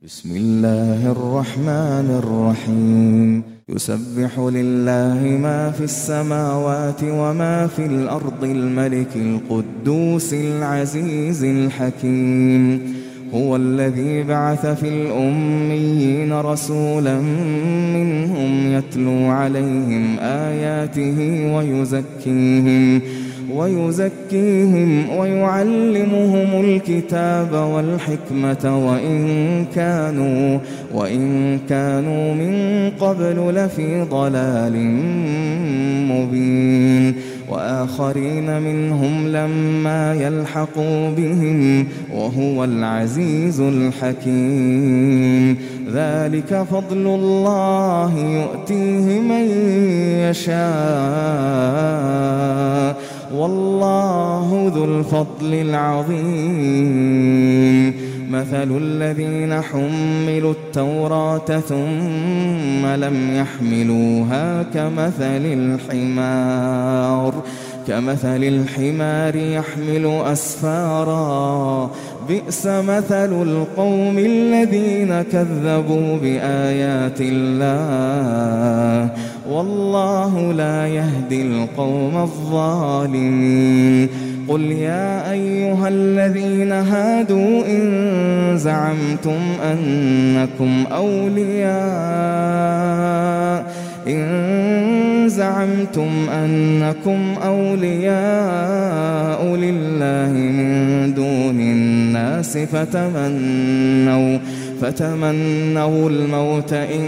بسم الله الرحمن الرحيم. يسبح لله ما في السماوات وما في الأرض الملك القدوس العزيز الحكيم. هو الذي بعث في الأميين رسولا منهم يتلو عليهم آياته ويزكيهم ويعلمهم الكتاب والحكمة وإن كانوا من قبل لفي ضلال مبين. وآخرين منهم لما يلحقوا بهم وهو العزيز الحكيم. ذلك فضل الله يؤتيه من يشاء والله ذو الفضل العظيم. مثل الذين حملوا التوراة ثم لم يحملوها كمثل الحمار يحمل أسفارا. بئس مثل القوم الذين كذبوا بآيات الله والله لا يهدي القوم الظالمين. قل يا أيها الذين هادوا إن زعمتم أنكم أولياء لله من دون الناس فتمنوا الموت إن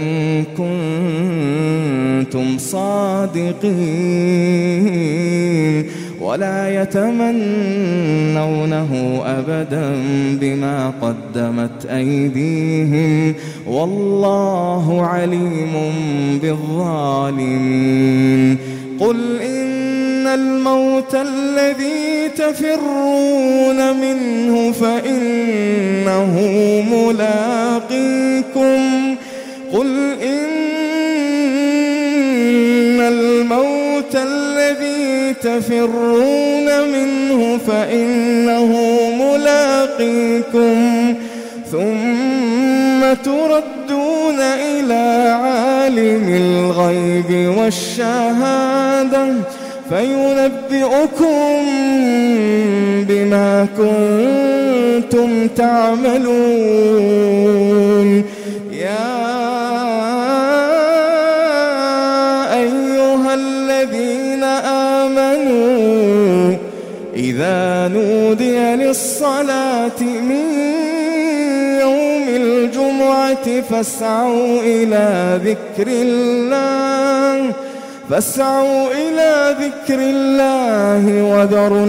كنتم صادقين ولا يتمنونه أبدا بما قدمت أيديهم والله عليم بالظالمين. قل إن الموت الذي تفرون منه فإنه ملاقيكم ثم تردون إلى عالم الغيب والشهادة فينبئكم بما كنتم تعملون. يا أيها الذين آمنوا إذا نودي للصلاة من يوم الجمعة فاسعوا إلى ذكر الله وذروا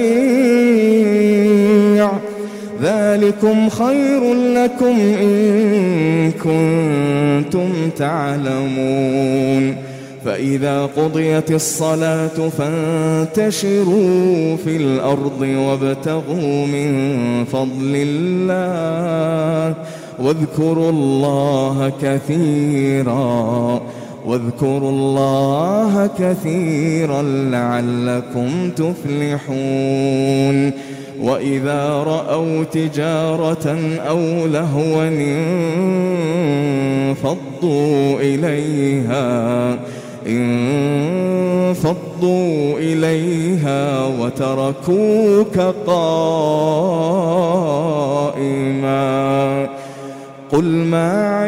البيع ذلكم خير لكم إن كنتم تعلمون. فإذا قضيت الصلاة فانتشروا في الأرض وابتغوا من فضل الله واذكروا الله كثيرا لعلكم تفلحون. وإذا رأوا تجارة أو لهوا انفضوا إليها وتركوك قائما. قل ما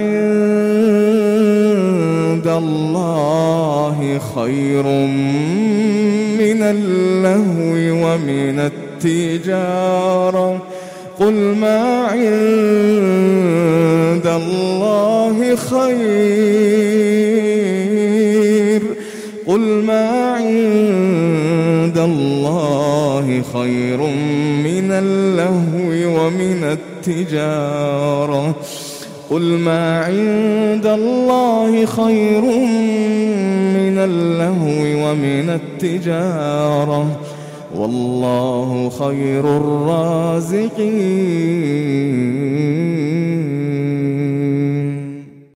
عند الله خير من اللهو ومن التجارة قل ما عند الله خير من اللهو ومن التجارة قل ما عند الله خير من اللهو ومن التجارة والله خير الرازقين.